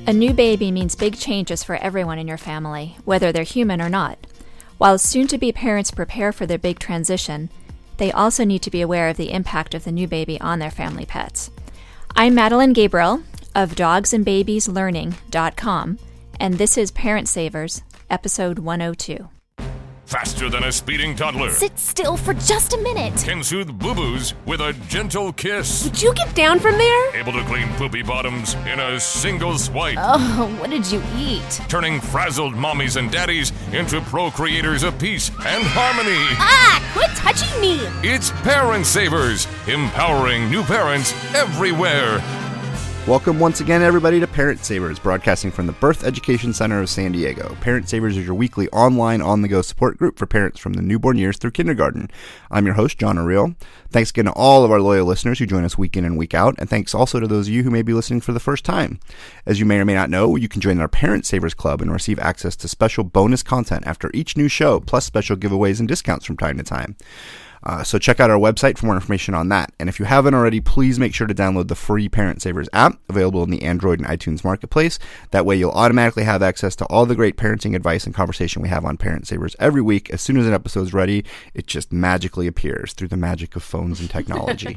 A new baby means big changes for everyone in your family, whether they're human or not. While soon-to-be parents prepare for their big transition, they also need to be aware of the impact of the new baby on their family pets. I'm Madeline Gabriel of dogsandbabieslearning.com, and this is Parent Savers, episode 102. Faster than a speeding toddler. Sit still for just a minute. Can soothe boo-boos with a gentle kiss. Would you get down from there? Able to clean poopy bottoms in a single swipe. Oh, what did you eat? Turning frazzled mommies and daddies into procreators of peace and harmony. Ah, quit touching me. It's Parent Savers, empowering new parents everywhere. Welcome once again, everybody, to Parent Savers, broadcasting from the Birth Education Center of San Diego. Parent Savers is your weekly online, on-the-go support group for parents from the newborn years through kindergarten. I'm your host, John Ariel. Thanks again to all of our loyal listeners who join us week in and week out, and thanks also to those of you who may be listening for the first time. As you may or may not know, you can join our Parent Savers Club and receive access to special bonus content after each new show, plus special giveaways and discounts from time to time. So check out our website for more information on that. And if you haven't already, please make sure to download the free Parent Savers app, available in the Android and iTunes marketplace. That way you'll automatically have access to all the great parenting advice and conversation we have on Parent Savers every week. As soon as an episode is ready, it just magically appears through the magic of phones and technology.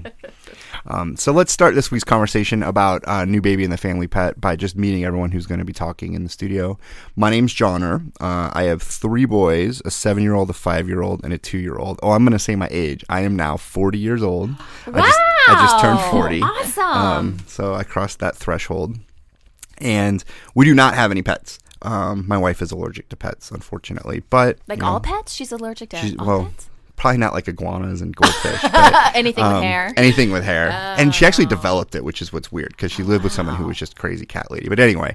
So let's start this week's conversation about new baby and the family pet by just meeting everyone who's going to be talking in the studio. My name's Johnner. I have 3 boys, a 7-year-old, a 5-year-old, and a 2-year-old. Oh, I'm going to say my age. I am now 40 years old. Wow! I just turned 40. Awesome. So I crossed that threshold. And we do not have any pets. My wife is allergic to pets, unfortunately. But Like all pets? She's allergic to all pets? Probably not like iguanas and goldfish. But, anything with hair. Anything with hair. And she actually developed it, which is what's weird, because she lived with someone who was just crazy cat lady. But anyway,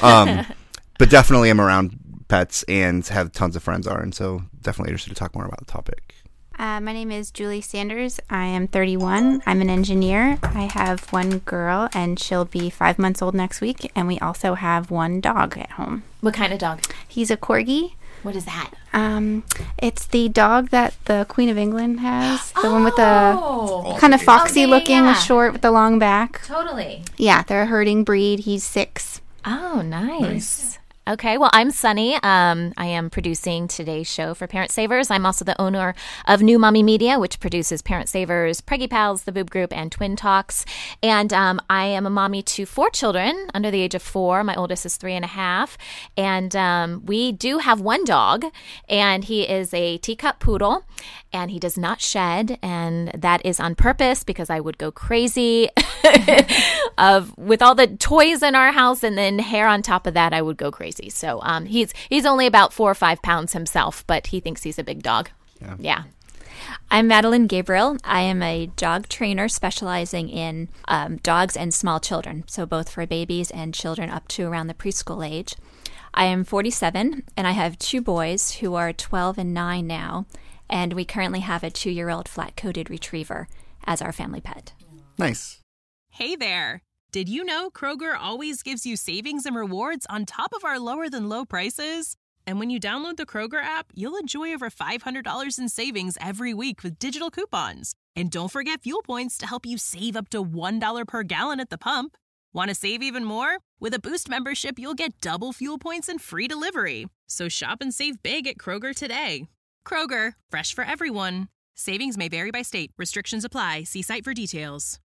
but definitely I'm around pets and have tons of friends are, and so definitely interested to talk more about the topic. My name is Julie Sanders. I am 31. I'm an engineer. I have 1 girl, and she'll be 5 months old next week. And we also have 1 dog at home. What kind of dog? He's a corgi. What is that? It's the dog that the Queen of England has. The one with the kind of foxy looking, short with the long back. Totally. Yeah, they're a herding breed. He's 6. Oh, nice. Okay, well, I'm Sunny. I am producing today's show for Parent Savers. I'm also the owner of New Mommy Media, which produces Parent Savers, Preggy Pals, The Boob Group, and Twin Talks. And I am a mommy to 4 children under the age of 4. My oldest is 3.5. And we do have 1 dog, and he is a teacup poodle, and he does not shed. And that is on purpose because I would go crazy with all the toys in our house and then hair on top of that. I would go crazy. So he's only about 4 or 5 pounds himself, but he thinks he's a big dog. Yeah. I'm Madeline Gabriel. I am a dog trainer specializing in dogs and small children, so both for babies and children up to around the preschool age. I am 47, and I have 2 boys who are 12 and 9 now, and we currently have a 2-year-old flat-coated retriever as our family pet. Nice. Hey there. Did you know Kroger always gives you savings and rewards on top of our lower-than-low prices? And when you download the Kroger app, you'll enjoy over $500 in savings every week with digital coupons. And don't forget fuel points to help you save up to $1 per gallon at the pump. Want to save even more? With a Boost membership, you'll get double fuel points and free delivery. So shop and save big at Kroger today. Kroger, fresh for everyone. Savings may vary by state. Restrictions apply. See site for details.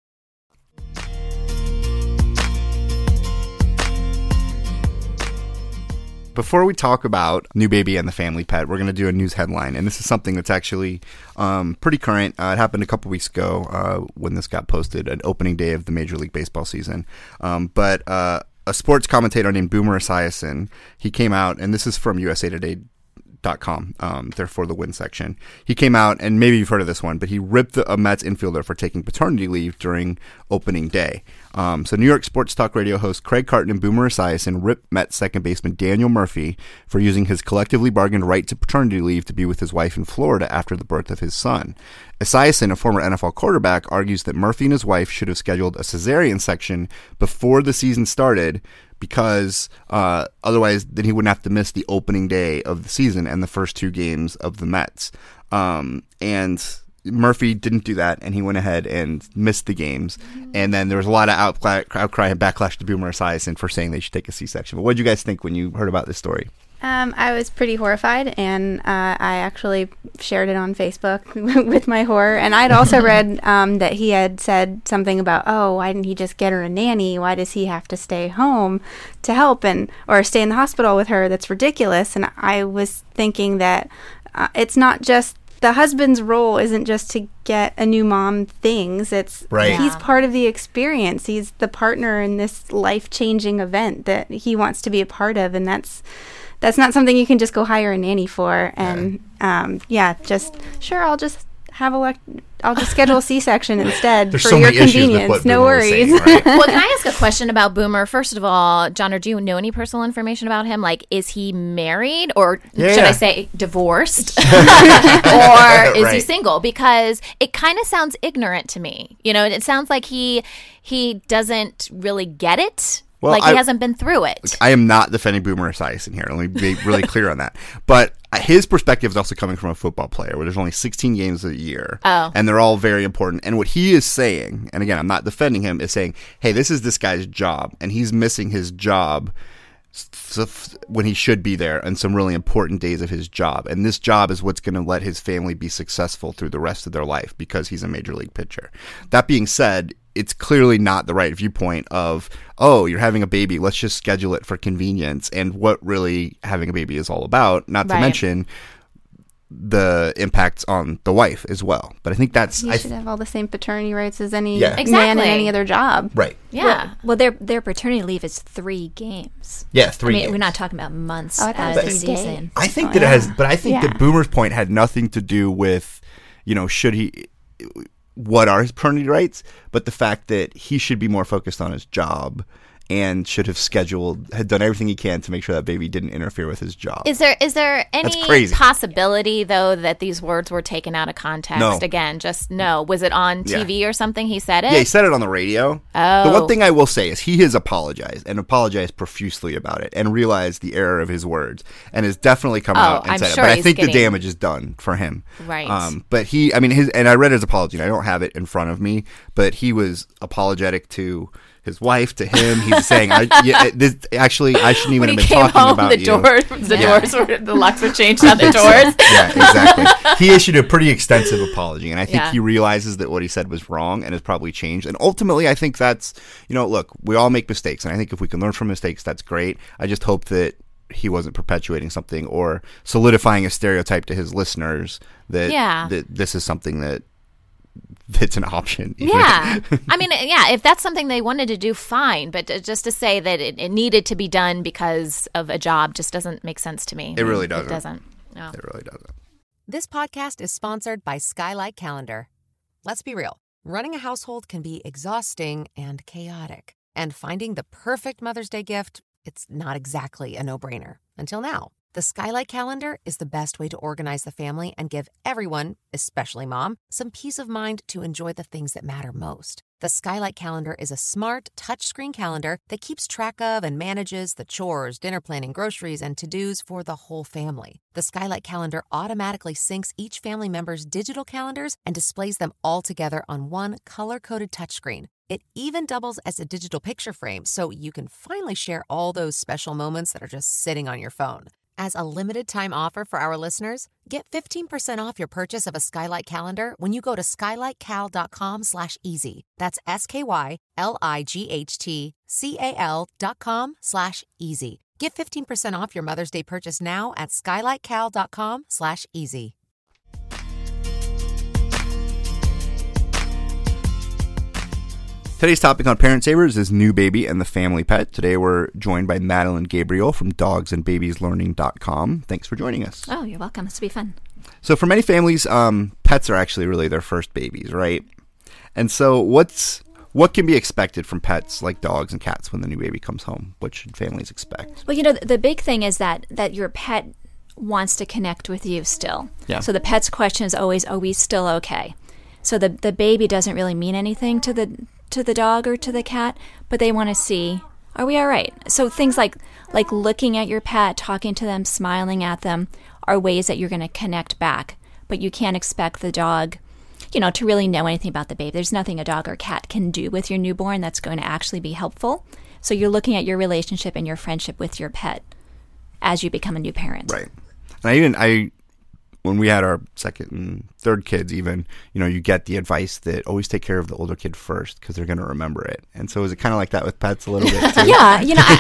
Before we talk about new baby and the family pet, we're going to do a news headline. And this is something that's actually pretty current. It happened a couple weeks ago when this got posted, an opening day of the Major League Baseball season. But a sports commentator named Boomer Esiason, he came out, and this is from USA Today.com, therefore the win section. He came out, and maybe you've heard of this one, but he ripped a Mets infielder for taking paternity leave during opening day. So New York sports talk radio host Craig Carton and Boomer Esiason ripped Mets second baseman Daniel Murphy for using his collectively bargained right to paternity leave to be with his wife in Florida after the birth of his son. Esiason, a former NFL quarterback, argues that Murphy and his wife should have scheduled a cesarean section before the season started because otherwise then he wouldn't have to miss the opening day of the season and the first 2 games of the Mets. And Murphy didn't do that, and he went ahead and missed the games. And then there was a lot of outcry and backlash to Boomer Esiason for saying they should take a C-section. But what did you guys think when you heard about this story? I was pretty horrified, and I actually shared it on Facebook with my horror. And I'd also read that he had said something about, oh, why didn't he just get her a nanny? Why does he have to stay home to help or stay in the hospital with her? That's ridiculous. And I was thinking that it's not just the husband's role isn't just to get a new mom things. It's he's part of the experience. He's the partner in this life-changing event that he wants to be a part of, and that's not something you can just go hire a nanny for. And I'll just schedule a C-section instead for so your many issues with convenience. what No Boomer was worries. saying, right? Well, can I ask a question about Boomer? First of all, John, or do you know any personal information about him? Like, is he married, or should I say divorced? Or is he single? Because it kind of sounds ignorant to me. You know, it sounds like he doesn't really get it. Well, he hasn't been through it. I am not defending Boomer Esiason here. Let me be really clear on that. But his perspective is also coming from a football player where there's only 16 games a year. Oh. And they're all very important. And what he is saying, and again, I'm not defending him, is saying, hey, this is this guy's job. And he's missing his job when he should be there on some really important days of his job. And this job is what's going to let his family be successful through the rest of their life because he's a major league pitcher. That being said, it's clearly not the right viewpoint of, oh, you're having a baby, let's just schedule it for convenience, and what really having a baby is all about, not to mention the impacts on the wife as well. But I think that's... He should have all the same paternity rights as any man exactly. in any other job. Right. Yeah. Well, their paternity leave is 3 games. Yeah, 3 games. We're not talking about months out of the season. I think that it has... But I think that Boomer's point had nothing to do with, should he... what are his paternity rights, but the fact that he should be more focused on his job and should have had done everything he can to make sure that baby didn't interfere with his job. Is there any possibility, though, that these words were taken out of context? No. Again, just no. Was it on TV or something he said it? Yeah, he said it on the radio. Oh. The one thing I will say is he has apologized and apologized profusely about it and realized the error of his words and has definitely come out and said it. But I think the damage is done for him. Right. But and I read his apology, and I don't have it in front of me, but he was apologetic to his wife, to him. He's saying, I shouldn't even have been talking about you. The locks were changed on the doors. Yeah, exactly. He issued a pretty extensive apology, and I think he realizes that what he said was wrong and has probably changed. And ultimately, I think that's, look, we all make mistakes, and I think if we can learn from mistakes, that's great. I just hope that he wasn't perpetuating something or solidifying a stereotype to his listeners that this is something that's an option. Yeah. I mean, if that's something they wanted to do, fine. But just to say that it needed to be done because of a job just doesn't make sense to me. It really doesn't. It doesn't. No. It really doesn't. This podcast is sponsored by Skylight Calendar. Let's be real. Running a household can be exhausting and chaotic. And finding the perfect Mother's Day gift, it's not exactly a no-brainer. Until now. The Skylight Calendar is the best way to organize the family and give everyone, especially mom, some peace of mind to enjoy the things that matter most. The Skylight Calendar is a smart, touchscreen calendar that keeps track of and manages the chores, dinner planning, groceries, and to-dos for the whole family. The Skylight Calendar automatically syncs each family member's digital calendars and displays them all together on one color-coded touchscreen. It even doubles as a digital picture frame, so you can finally share all those special moments that are just sitting on your phone. As a limited-time offer for our listeners, get 15% off your purchase of a Skylight Calendar when you go to skylightcal.com/easy. That's SKYLIGHTCAL.com/easy. Get 15% off your Mother's Day purchase now at skylightcal.com/easy. Today's topic on Parent Savers is new baby and the family pet. Today we're joined by Madeline Gabriel from dogsandbabieslearning.com. Thanks for joining us. Oh, you're welcome. This will be fun. So for many families, pets are actually really their first babies, right? And so what can be expected from pets like dogs and cats when the new baby comes home? What should families expect? Well, the big thing is that your pet wants to connect with you still. Yeah. So the pet's question is always, are we still okay? So the baby doesn't really mean anything to the dog or to the cat, but they want to see, are we all right? So things like looking at your pet, talking to them, smiling at them are ways that you're going to connect back. But you can't expect the dog to really know anything about the baby. There's nothing a dog or cat can do with your newborn that's going to actually be helpful. So you're looking at your relationship and your friendship with your pet as you become a new parent. Right. And I when we had our second and third kids even, you get the advice that always take care of the older kid first because they're going to remember it. And so is it kind of like that with pets a little bit too? Yeah.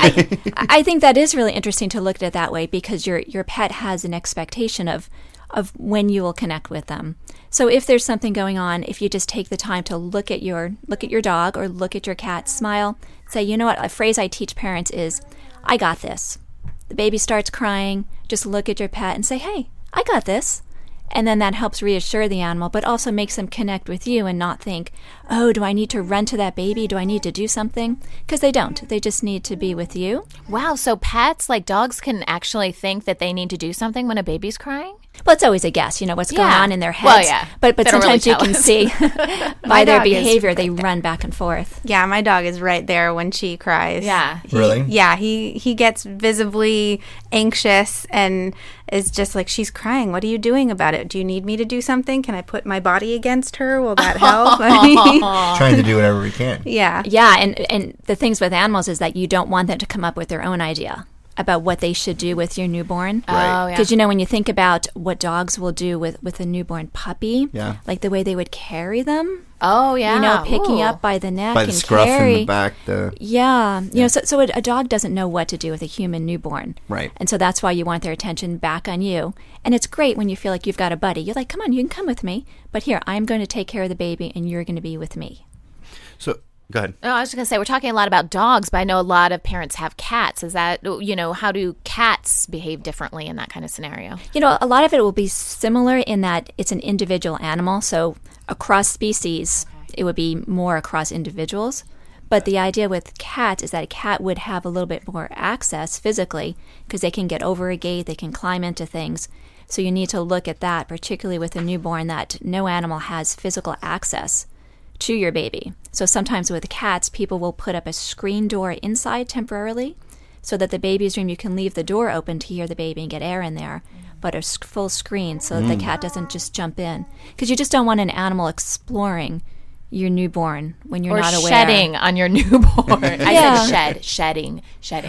I think that is really interesting to look at it that way because your pet has an expectation of when you will connect with them. So if there's something going on, if you just take the time to look at your dog or look at your cat, smile, say, you know what, a phrase I teach parents is, I got this. The baby starts crying, just look at your pet and say, hey, I got this. And then that helps reassure the animal, but also makes them connect with you and not think, oh, do I need to run to that baby? Do I need to do something? Because they don't. They just need to be with you. Wow, so pets, like dogs, can actually think that they need to do something when a baby's crying? Well, it's always a guess, what's going on in their heads. Well, yeah. But sometimes really you can see by their behavior, they right run back and forth. Yeah, my dog is right there when she cries. Yeah. Really? Yeah, he gets visibly anxious and is just like, she's crying. What are you doing about it? Do you need me to do something? Can I put my body against her? Will that help? Trying to do whatever we can. Yeah. Yeah, and the things with animals is that you don't want them to come up with their own idea about what they should do with your newborn. Right. Oh, yeah. Because, when you think about what dogs will do with a newborn puppy, Yeah. like the way they would carry them, Oh, yeah. picking Ooh. up by the neck By the and scruff carry. in the back. Yeah. So a dog doesn't know what to do with a human newborn. Right. And so that's why you want their attention back on you. And it's great when you feel like you've got a buddy. You're like, come on, you can come with me. But here, I'm going to take care of the baby and you're going to be with me. So, go ahead. Oh, I was just going to say, we're talking a lot about dogs, but I know a lot of parents have cats. Is that, how do cats behave differently in that kind of scenario? A lot of it will be similar in that it's an individual animal. So across species, it would be more across individuals. But the idea with cats is that a cat would have a little bit more access physically because they can get over a gate, they can climb into things. So you need to look at that, particularly with a newborn, that no animal has physical access to your baby. So sometimes with cats, people will put up a screen door inside temporarily so that the baby's room, you can leave the door open to hear the baby and get air in there, but a full screen so that the cat doesn't just jump in. Because you just don't want an animal exploring your newborn when you're not aware. Or shedding on your newborn. I said shedding.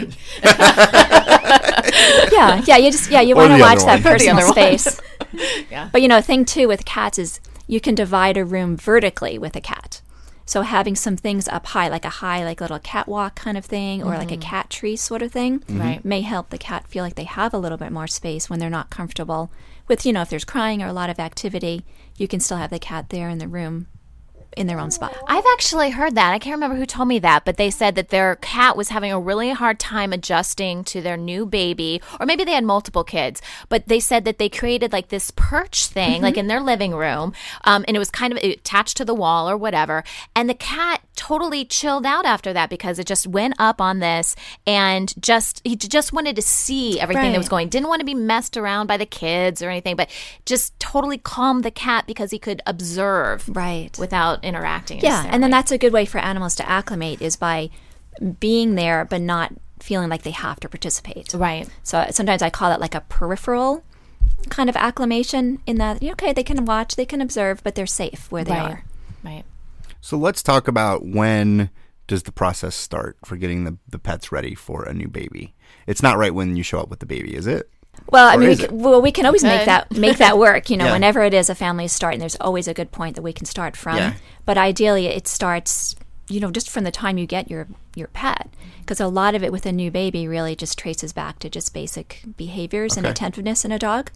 You want to watch that personal space. Yeah. But thing too with cats is you can divide a room vertically with a cat. So having some things up high, like little catwalk kind of thing, or like a cat tree sort of thing, Right. may help the cat feel like they have a little bit more space when they're not comfortable with, if there's crying or a lot of activity, you can still have the cat there in the room in their own spot. I've actually heard that. I can't remember who told me that, but they said that their cat was having a really hard time adjusting to their new baby, or maybe they had multiple kids, but they said that they created like this perch thing, like in their living room, and it was kind of attached to the wall or whatever, and the cat totally chilled out after that because it just went up on this and he just wanted to see everything that was going. Didn't want to be messed around by the kids or anything, but just totally calmed the cat because he could observe without interacting. Yeah, and then that's a good way for animals to acclimate is by being there but not feeling like they have to participate. Right. So sometimes I call it like a peripheral kind of acclimation in that, they can watch, they can observe, but they're safe where they are. Right. So let's talk about when does the process start for getting the pets ready for a new baby? It's not right when you show up with the baby, is it? Well, we can always make that work. Yeah. Whenever it is a family starting, there's always a good point that we can start from. Yeah. But ideally, it starts, just from the time you get your pet, because a lot of it with a new baby really just traces back to just basic behaviors and attentiveness in a dog.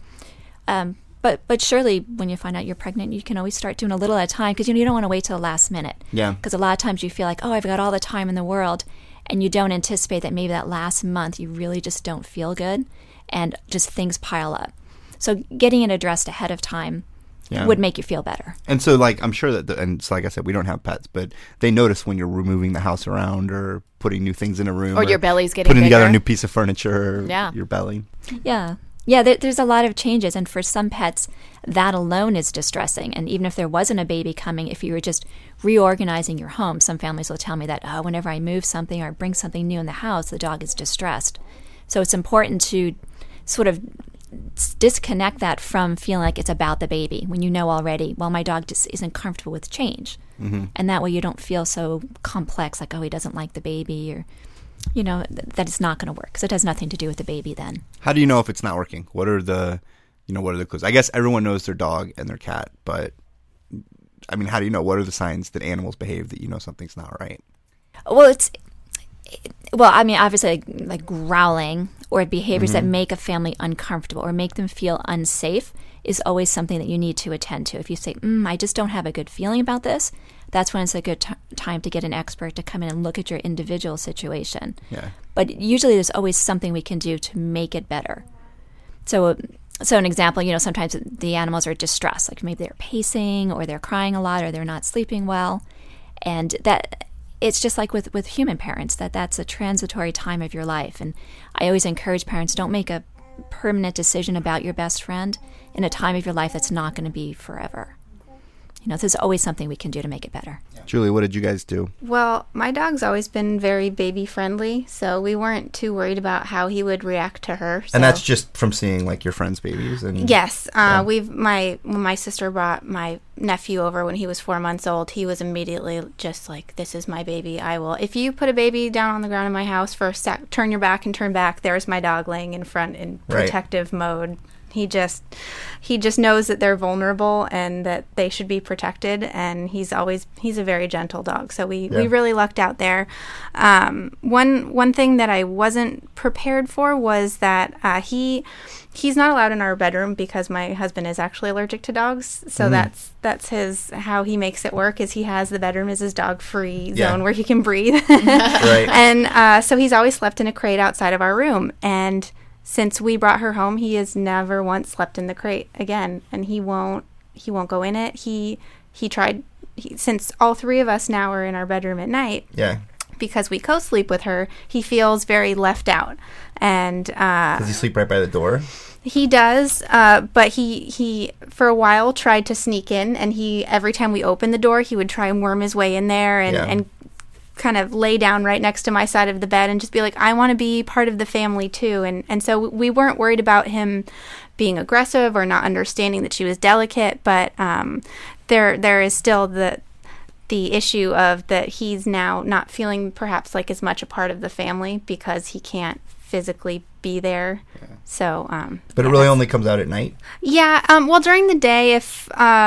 But surely, when you find out you're pregnant, you can always start doing a little at a time because you don't want to wait till the last minute. Yeah. Because a lot of times you feel like, oh, I've got all the time in the world, and you don't anticipate that maybe that last month you really just don't feel good, and just things pile up. So getting it addressed ahead of time would make you feel better. And so, I'm sure that, and so like I said, we don't have pets, but they notice when you're removing the house around or putting new things in a room, or your belly's getting putting bigger. together a new piece of furniture, or your belly. Yeah. Yeah, there's a lot of changes, and for some pets, that alone is distressing. And even if there wasn't a baby coming, if you were just reorganizing your home, some families will tell me that, whenever I move something or bring something new in the house, the dog is distressed. So it's important to sort of disconnect that from feeling like it's about the baby when you know already, well, my dog just isn't comfortable with change. And that way you don't feel so complex, like, oh, he doesn't like the baby, or, that it's not going to work, because it has nothing to do with the baby then. How do you know if it's not working? What are the clues? I guess everyone knows their dog and their cat, but I mean, how do you know? What are the signs that animals behave that you know something's not right? Well, I mean, obviously, like growling or behaviors that make a family uncomfortable or make them feel unsafe is always something that you need to attend to. If you say, I just don't have a good feeling about this, that's when it's a good time to get an expert to come in and look at your individual situation. Yeah. But usually there's always something we can do to make it better. So an example, sometimes the animals are distressed, like maybe they're pacing or they're crying a lot or they're not sleeping well. And that it's just like with human parents, that's a transitory time of your life. And I always encourage parents, don't make a permanent decision about your best friend in a time of your life that's not going to be forever. There's always something we can do to make it better. Julie, what did you guys do? Well, my dog's always been very baby friendly, so we weren't too worried about how he would react to her. So. And that's just from seeing like your friends' babies? Yes. When my sister brought my nephew over when he was 4 months old, he was immediately just like, this is my baby. If you put a baby down on the ground in my house for a sec, turn your back and turn back, there's my dog laying in front in protective mode. He just knows that they're vulnerable and that they should be protected, and he's a very gentle dog. So we really lucked out there. One thing that I wasn't prepared for was that he's not allowed in our bedroom because my husband is actually allergic to dogs. So that's how he makes it work, is he has the bedroom as his dog-free zone where he can breathe. Right. And so he's always slept in a crate outside of our room, and since we brought her home, he has never once slept in the crate again, and he won't go in it. He tried, since all three of us now are in our bedroom at night. Yeah. Because we co-sleep with her, he feels very left out. And does he sleep right by the door? He does, but he for a while tried to sneak in, and every time we opened the door, he would try and worm his way in there and kind of lay down right next to my side of the bed and just be like, I want to be part of the family too. And so we weren't worried about him being aggressive or not understanding that she was delicate, but there is still the issue of that he's now not feeling perhaps like as much a part of the family because he can't physically be there. Yeah. So but it really only comes out at night? Yeah. Well, during the day, if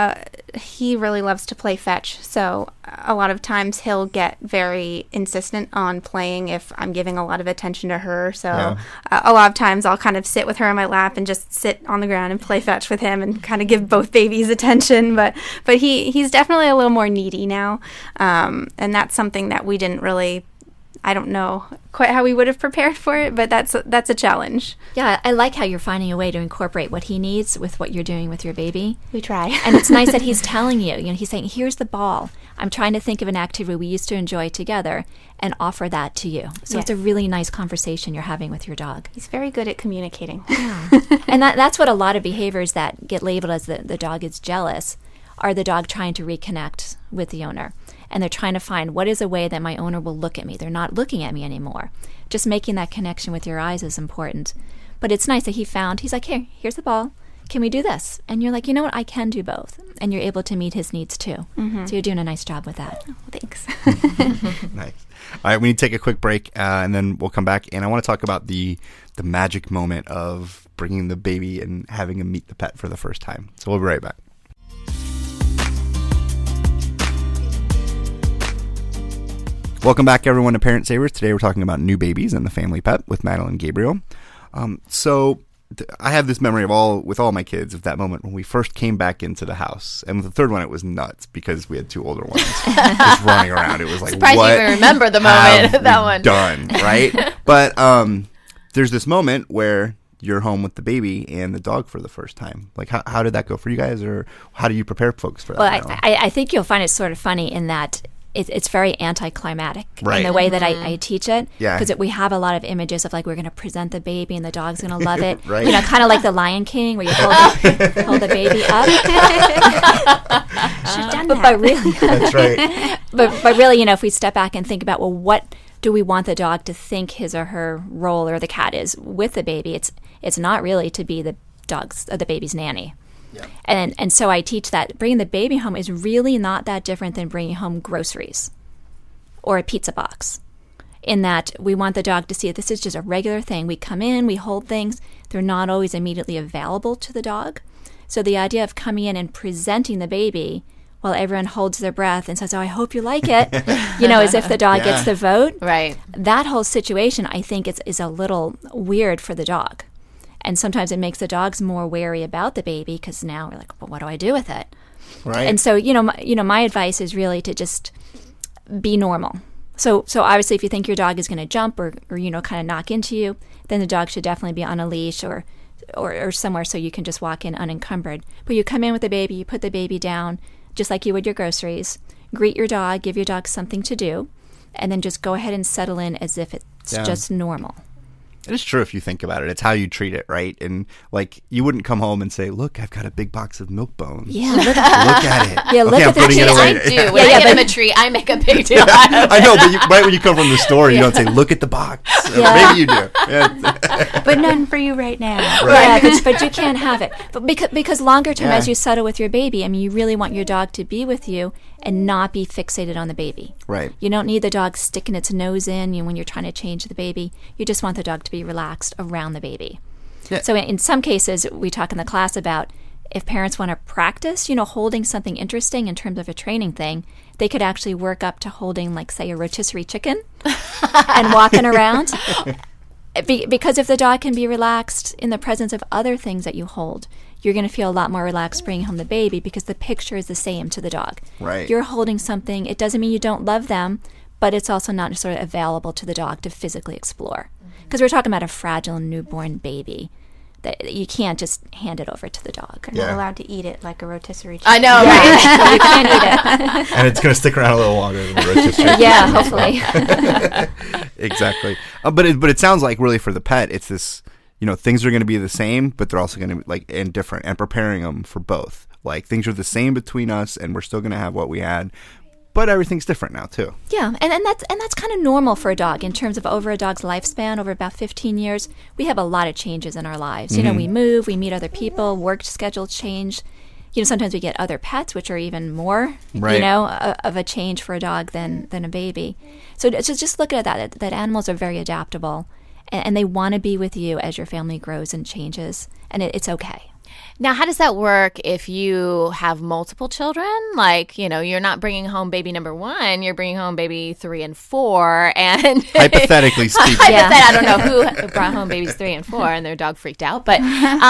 he really loves to play fetch, so a lot of times he'll get very insistent on playing if I'm giving a lot of attention to her. So a lot of times I'll kind of sit with her in my lap and just sit on the ground and play fetch with him and kind of give both babies attention. But he's definitely a little more needy now, and that's something that we didn't really. I don't know quite how we would have prepared for it, but that's a challenge. Yeah, I like how you're finding a way to incorporate what he needs with what you're doing with your baby. We try. And it's nice that he's telling you, he's saying, here's the ball. I'm trying to think of an activity we used to enjoy together and offer that to you. So It's a really nice conversation you're having with your dog. He's very good at communicating. Yeah. And that's what a lot of behaviors that get labeled as the dog is jealous are the dog trying to reconnect with the owner. And they're trying to find what is a way that my owner will look at me. They're not looking at me anymore. Just making that connection with your eyes is important. But it's nice that he's like, here's the ball. Can we do this? And you're like, you know what? I can do both. And you're able to meet his needs too. Mm-hmm. So you're doing a nice job with that. Oh, thanks. Nice. All right, we need to take a quick break, and then we'll come back. And I want to talk about the magic moment of bringing the baby and having him meet the pet for the first time. So we'll be right back. Welcome back, everyone, to Parent Savers. Today we're talking about new babies and the family pet with Madeline Gabriel. I have this memory with all my kids of that moment when we first came back into the house. And with the third one, it was nuts because we had two older ones just running around. It was like, surprised what you even remember the moment of that one. Done, right? But there's this moment where you're home with the baby and the dog for the first time. Like, how did that go for you guys, or how do you prepare folks for that? Well, I think you'll find it sort of funny in that it's very anticlimactic in the way that I teach it. Yeah. Because we have a lot of images of like we're going to present the baby and the dog's going to love it. Right. Kind of like the Lion King where you hold the baby up. Should have done that. But really, that's right. But really, if we step back and think about, well, what do we want the dog to think his or her role or the cat is with the baby? It's not really to be the the baby's nanny. Yeah. And so I teach that bringing the baby home is really not that different than bringing home groceries or a pizza box, in that we want the dog to see that this is just a regular thing. We come in, we hold things. They're not always immediately available to the dog. So the idea of coming in and presenting the baby while everyone holds their breath and says, "Oh, I hope you like it," as if the dog gets the vote. Right. That whole situation, I think, is a little weird for the dog. And sometimes it makes the dogs more wary about the baby because now we're like, well, what do I do with it? Right. And so, my advice is really to just be normal. So obviously, if you think your dog is going to jump or kind of knock into you, then the dog should definitely be on a leash or somewhere so you can just walk in unencumbered. But you come in with the baby, you put the baby down, just like you would your groceries, greet your dog, give your dog something to do, and then just go ahead and settle in as if it's just normal. It is true if you think about it. It's how you treat it, right? And like, you wouldn't come home and say, "Look, I've got a big box of milk bones. Yeah, look at it. Yeah, look okay, at I'm the putting it cheese. away." I do. When I get him a treat, I make a big deal out of it. I know, but right when you come from the store, you don't say, "Look at the box." Maybe you do. Yeah. But none for you right now. Right. Yeah, but you can't have it. But because longer term, as you settle with your baby, you really want your dog to be with you and not be fixated on the baby. Right. You don't need the dog sticking its nose in when you're trying to change the baby. You just want the dog to be relaxed around the baby. Yeah. So in some cases, we talk in the class about if parents want to practice, holding something interesting in terms of a training thing, they could actually work up to holding, like, say, a rotisserie chicken and walking around. Because if the dog can be relaxed in the presence of other things that you hold, you're going to feel a lot more relaxed bringing home the baby because the picture is the same to the dog. Right. You're holding something. It doesn't mean you don't love them, but it's also not necessarily available to the dog to physically explore. Because we're talking about a fragile newborn baby that you can't just hand it over to the dog. You're not allowed to eat it like a rotisserie chicken. I know, right? You can't eat it. And it's going to stick around a little longer than the rotisserie. Yeah, hopefully. Exactly. But it sounds like really for the pet, it's this, things are going to be the same, but they're also going to be and different, and preparing them for both. Like, things are the same between us, and we're still going to have what we had, but everything's different now too. Yeah, and that's kind of normal for a dog in terms of over a dog's lifespan. Over about 15 years, we have a lot of changes in our lives. Mm-hmm. We move, we meet other people, work schedules change. Sometimes we get other pets, which are even more, right. Of a change for a dog than a baby. So just look at that animals are very adaptable, and they want to be with you as your family grows and changes, and it's okay. Now, how does that work if you have multiple children? Like, you're not bringing home baby number 1, you're bringing home baby 3 and 4, and hypothetically speaking, I don't know who brought home babies 3 and 4 and their dog freaked out, but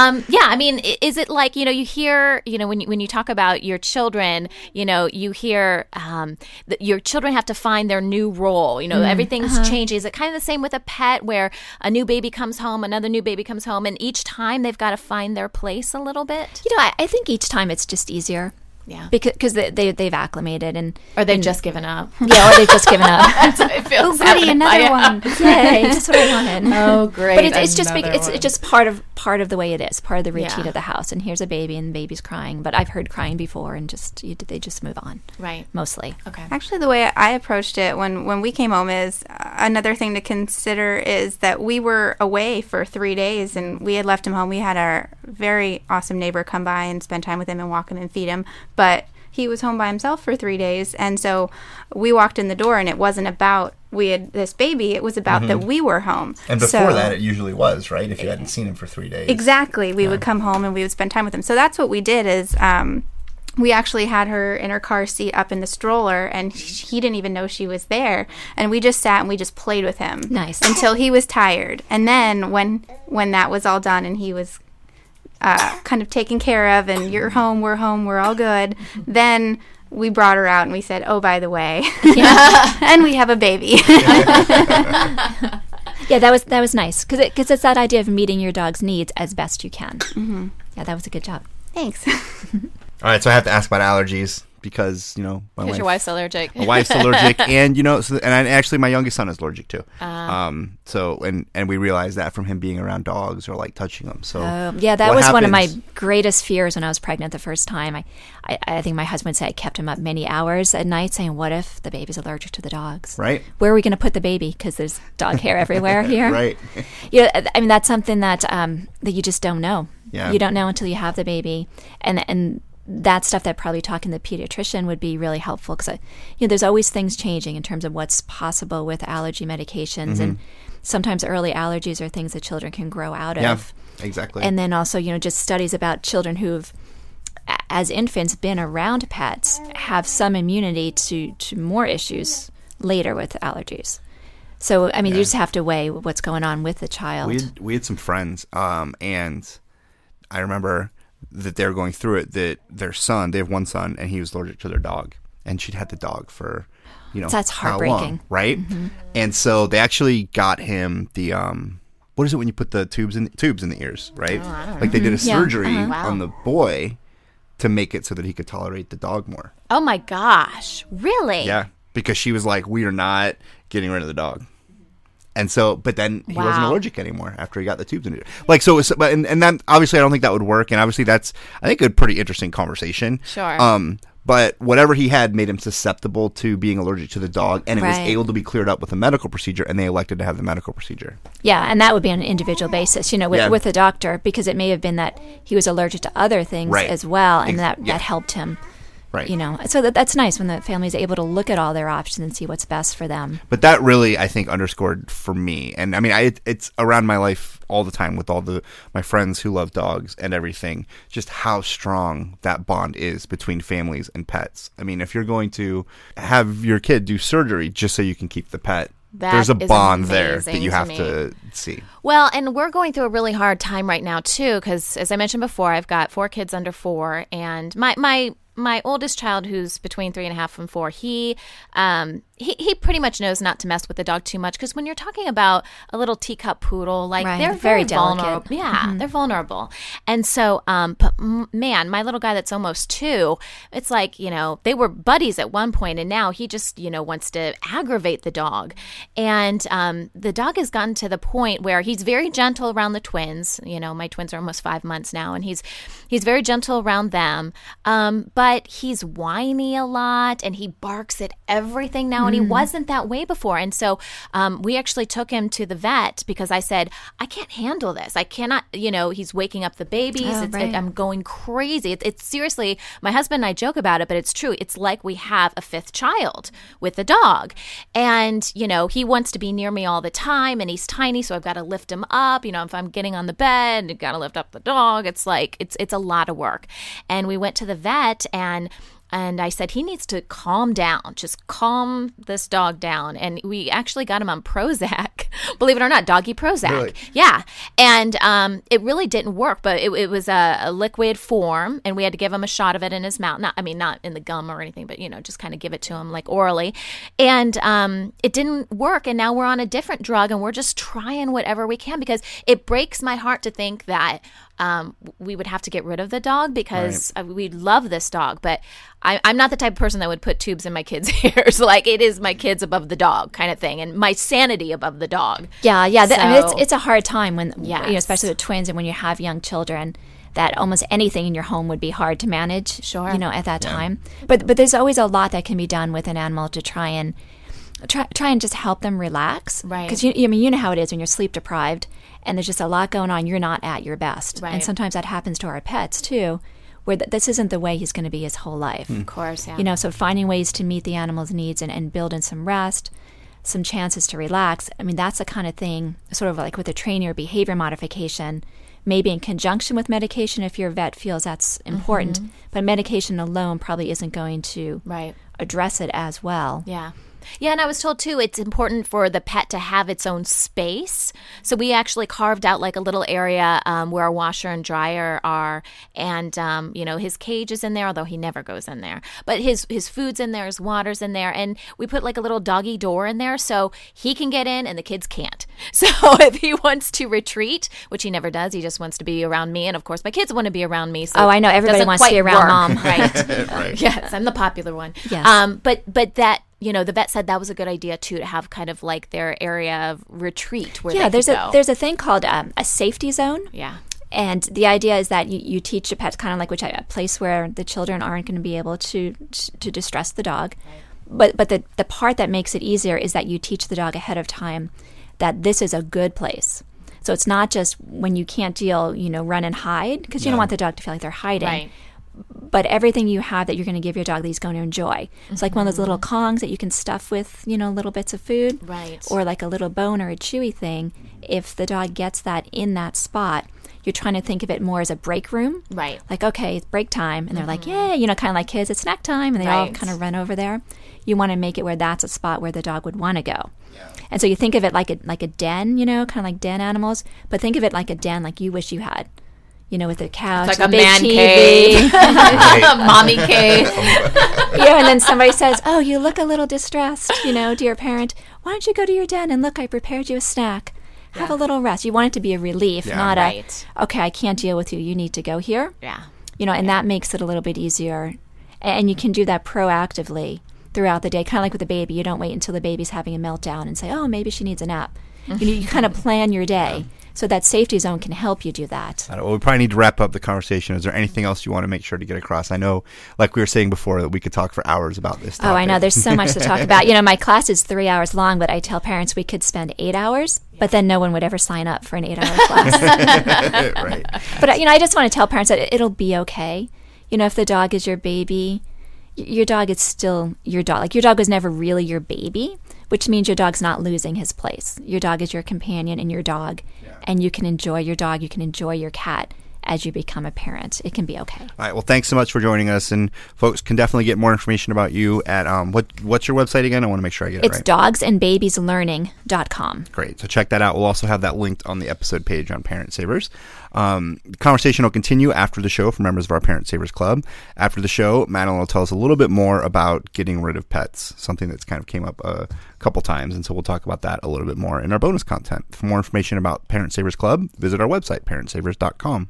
is it like you hear when you talk about your children, you hear that your children have to find their new role. Everything's changing. Is it kind of the same with a pet where a new baby comes home, another new baby comes home, and each time they've got to find their place a little bit? I think each time it's just easier. Yeah. Because they've acclimated or they've just given up. Yeah, or they've just given up. That's what it feels. Goody, another one. Yay, that's what I wanted. Oh, great. But it's just part of the way it is, part of the routine of the house. And here's a baby, and the baby's crying. But I've heard crying before, and they just move on. Right. Mostly. Okay. Actually, the way I approached it when we came home is another thing to consider is that we were away for 3 days, and we had left him home. We had our very awesome neighbor come by and spend time with him and walk him and feed him. But he was home by himself for 3 days, and so we walked in the door, and it wasn't about we had this baby. It was about that we were home. And before that, it usually was, right? If you hadn't seen him for 3 days. Exactly. We would come home, and we would spend time with him. So that's what we did is we actually had her in her car seat up in the stroller, and he didn't even know she was there. And we just sat and we just played with him. Nice. Until he was tired. And then when that was all done and he was kind of taken care of and you're home, we're all good, then we brought her out and we said, oh, by the way, and we have a baby. Yeah, that was nice because it's that idea of meeting your dog's needs as best you can. Mm-hmm. Yeah, that was a good job. Thanks. All right, so I have to ask about allergies because your wife's allergic. My wife's allergic, and actually my youngest son is allergic too. So we realized that from him being around dogs or like touching them. So that was one of my greatest fears when I was pregnant the first time. I think my husband said I kept him up many hours at night saying, "What if the baby's allergic to the dogs? Right? Where are we going to put the baby? Because there's dog hair everywhere here." Right. That's something that you just don't know. Yeah. You don't know until you have the baby. And that stuff that probably talking to the pediatrician would be really helpful because, there's always things changing in terms of what's possible with allergy medications. And sometimes early allergies are things that children can grow out of. Exactly. And then also, just studies about children who've, as infants, been around pets, have some immunity to more issues later with allergies. So, you just have to weigh what's going on with the child. We had some friends, and I remember that they were going through it, that their son, they have one son, and he was allergic to their dog. And she'd had the dog for, that's heartbreaking. How long, right? Mm-hmm. And so they actually got him the, what is it when you put the tubes in the ears, right? Oh, I don't know. Like they did a surgery Wow. on the boy to make it so that he could tolerate the dog more. Oh my gosh. Really? Yeah. Because she was like, we are not getting rid of the dog. And so, but then he wasn't allergic anymore after he got the tubes in it. Like, so, and then obviously I don't think that would work. And obviously that's, I think, a pretty interesting conversation. Sure. But whatever he had made him susceptible to being allergic to the dog, and it was Right. able to be cleared up with a medical procedure, and they elected to have the medical procedure. Yeah, and that would be on an individual basis, with the doctor, because it may have been that he was allergic to other things Right. as well, and that yeah. helped him. Right. So that's nice when the family is able to look at all their options and see what's best for them. But that really, I think, underscored for me, and it's around my life all the time with all my friends who love dogs and everything, just how strong that bond is between families and pets. If you're going to have your kid do surgery just so you can keep the pet, there's a bond there that you have to see. Well, and we're going through a really hard time right now, too, because as I mentioned before, I've got 4 kids under 4, and my oldest child, who's between 3.5 and 4, he pretty much knows not to mess with the dog too much, because when you're talking about a little teacup poodle, like Right, they're very vulnerable. delicate. Yeah, they're vulnerable. And so, but man, my little guy that's almost 2, it's like, they were buddies at one point, and now he just, wants to aggravate the dog. And the dog has gotten to the point where he's very gentle around the twins. My twins are almost 5 months now, and he's very gentle around them. But he's whiny a lot, and he barks at everything now, and he wasn't that way before. And so we actually took him to the vet because I said, I can't handle this. I cannot, he's waking up the babies. Right. I'm going crazy. It's seriously, my husband and I joke about it, but it's true. It's like we have a 5th child with the dog. And, he wants to be near me all the time, and he's tiny, so I've got to lift him up. If I'm getting on the bed, I've got to lift up the dog. It's like, it's a lot of work. And we went to the vet, and I said, he needs to calm down. Just calm this dog down. And we actually got him on Prozac. Believe it or not, doggy Prozac. Really? Yeah. And it really didn't work, but it was a liquid form, and we had to give him a shot of it in his mouth. Not in the gum or anything, but, just kind of give it to him like orally. And it didn't work. And now we're on a different drug, and we're just trying whatever we can, because it breaks my heart to think that we would have to get rid of the dog, because we love this dog, but I'm not the type of person that would put tubes in my kids' ears. Like, it is my kids above the dog kind of thing, and my sanity above the dog. Yeah. So, it's a hard time when, Yes. especially with twins and when you have young children, that almost anything in your home would be hard to manage. Sure. At that time. But there's always a lot that can be done with an animal to try and just help them relax. Right. Because you know how it is when you're sleep deprived and there's just a lot going on. You're not at your best. Right. And sometimes that happens to our pets too, where this isn't the way he's going to be his whole life. Of course, yeah. So finding ways to meet the animal's needs and build in some rest, some chances to relax. That's the kind of thing, sort of like with a training or behavior modification, maybe in conjunction with medication if your vet feels that's important. But medication alone probably isn't going to address it as well. Yeah. Yeah, and I was told, too, it's important for the pet to have its own space. So we actually carved out like a little area where our washer and dryer are. And, his cage is in there, although he never goes in there. But his food's in there, his water's in there. And we put like a little doggy door in there so he can get in and the kids can't. So if he wants to retreat, which he never does, he just wants to be around me. And, of course, my kids want to be around me. So I know. Everybody wants to be around mom. Right. Right. Yes, I'm the popular one. Yes. But that... the vet said that was a good idea, too, to have kind of like their area of retreat where they could go. There's a thing called a safety zone. Yeah. And the idea is that you teach the pets kind of like a place where the children aren't going to be able to distress the dog. Right. But the part that makes it easier is that you teach the dog ahead of time that this is a good place. So it's not just when you can't deal, run and hide, because you don't want the dog to feel like they're hiding. Right. But everything you have that you're going to give your dog that he's going to enjoy. It's like one of those little Kongs that you can stuff with, little bits of food. Right. Or like a little bone or a chewy thing. If the dog gets that in that spot, you're trying to think of it more as a break room. Right. Like, okay, it's break time. And they're like, yay, kind of like kids, it's snack time. And they all kind of run over there. You want to make it where that's a spot where the dog would want to go. Yeah. And so you think of it like a den, kind of like den animals. But think of it like a den like you wish you had. With a couch, it's like a big man TV. cave, mommy cave. And then somebody says, "Oh, you look a little distressed, dear parent. Why don't you go to your den and look? I prepared you a snack. Have a little rest." You want it to be a relief, not okay, I can't deal with you. You need to go here. Yeah. And that makes it a little bit easier, and you can do that proactively throughout the day, kind of like with a baby. You don't wait until the baby's having a meltdown and say, "Oh, maybe she needs a nap." You kind of plan your day. So that safety zone can help you do that. Well, we probably need to wrap up the conversation. Is there anything else you want to make sure to get across? I know, like we were saying before, that we could talk for hours about this topic. Oh, I know. There's so much to talk about. My class is 3 hours long, but I tell parents we could spend 8 hours, but then no one would ever sign up for an 8-hour class. Right. But, I just want to tell parents that it'll be okay. If the dog is your baby, your dog is still your dog. Like, your dog was never really your baby, which means your dog's not losing his place. Your dog is your companion and your dog, and you can enjoy your dog, you can enjoy your cat as you become a parent. It can be okay. All right. Well, thanks so much for joining us, and folks can definitely get more information about you at what's your website again? I want to make sure I get it right. It's dogsandbabieslearning.com. Great. So check that out. We'll also have that linked on the episode page on Parent Savers. The conversation will continue after the show for members of our Parent Savers Club. After the show, Madeline will tell us a little bit more about getting rid of pets, something that's kind of came up a couple times, and so we'll talk about that a little bit more in our bonus content. For more information about Parent Savers Club, visit our website, parentsavers.com.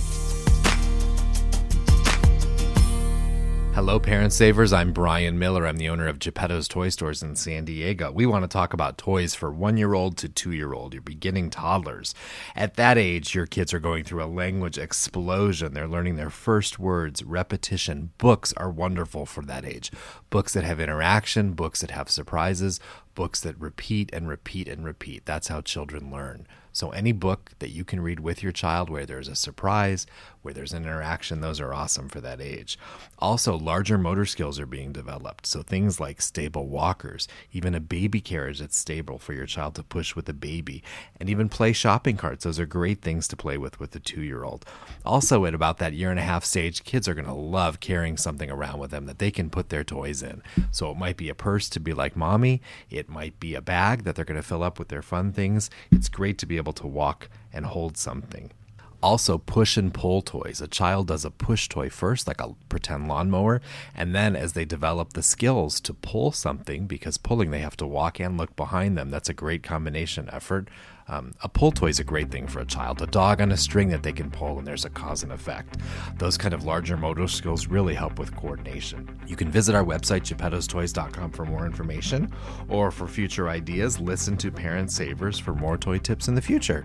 Hello, Parent Savers. I'm Brian Miller. I'm the owner of Geppetto's Toy Stores in San Diego. We want to talk about toys for 1-year-old to 2-year-old, your beginning toddlers. At that age, your kids are going through a language explosion. They're learning their first words, repetition. Books are wonderful for that age. Books that have interaction, books that have surprises, books that repeat and repeat and repeat. That's how children learn. So any book that you can read with your child where there's a surprise, where there's an interaction, those are awesome for that age. Also, larger motor skills are being developed. So things like stable walkers, even a baby carriage that's stable for your child to push with a baby, and even play shopping carts. Those are great things to play with a 2-year-old. Also, at about that 1.5-year stage, kids are going to love carrying something around with them that they can put their toys in. So it might be a purse to be like mommy. It might be a bag that they're going to fill up with their fun things. It's great to be able to walk and hold something. Also, push and pull toys. A child does a push toy first, like a pretend lawnmower, and then as they develop the skills to pull something, because pulling they have to walk and look behind them, that's a great combination effort. A pull toy is a great thing for a child. A dog on a string that they can pull, and there's a cause and effect. Those kind of larger motor skills really help with coordination. You can visit our website, Geppetto'sToys.com, for more information, or for future ideas, listen to Parent Savers for more toy tips in the future.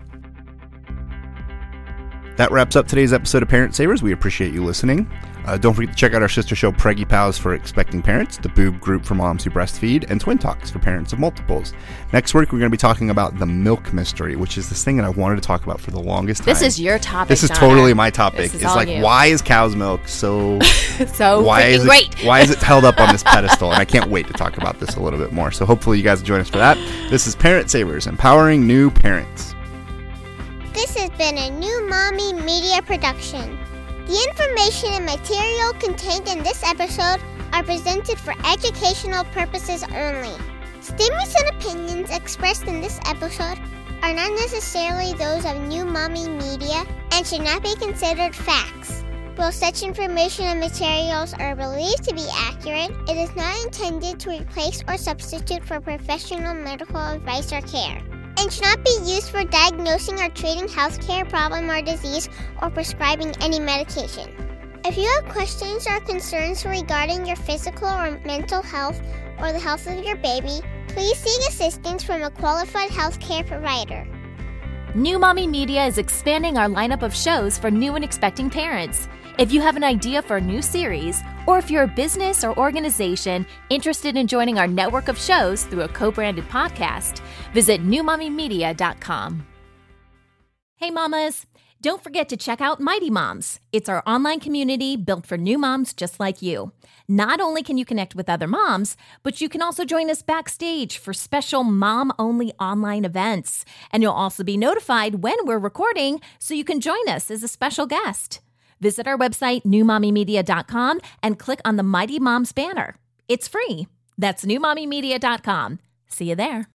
That wraps up today's episode of Parent Savers. We appreciate you listening. Don't forget to check out our sister show, Preggy Pals, for expecting parents, the Boob Group for moms who breastfeed, and Twin Talks for parents of multiples. Next week, we're going to be talking about the milk mystery, which is this thing that I wanted to talk about for the longest time. This is your topic, This is Donna. totally my topic. This is It's like, you. why is cow's milk so great? Why is it held up on this pedestal? And I can't wait to talk about this a little bit more. So hopefully you guys will join us for that. This is Parent Savers, empowering new parents. This has been a New Mommy Media production. The information and material contained in this episode are presented for educational purposes only. Statements and opinions expressed in this episode are not necessarily those of New Mommy Media and should not be considered facts. While such information and materials are believed to be accurate, it is not intended to replace or substitute for professional medical advice or care, and should not be used for diagnosing or treating healthcare problem or disease or prescribing any medication. If you have questions or concerns regarding your physical or mental health or the health of your baby, please seek assistance from a qualified healthcare provider. New Mommy Media is expanding our lineup of shows for new and expecting parents. If you have an idea for a new series, or if you're a business or organization interested in joining our network of shows through a co-branded podcast, visit newmommymedia.com. Hey mamas, don't forget to check out Mighty Moms. It's our online community built for new moms just like you. Not only can you connect with other moms, but you can also join us backstage for special mom-only online events. And you'll also be notified when we're recording so you can join us as a special guest. Visit our website, newmommymedia.com, and click on the Mighty Moms banner. It's free. That's newmommymedia.com. See you there.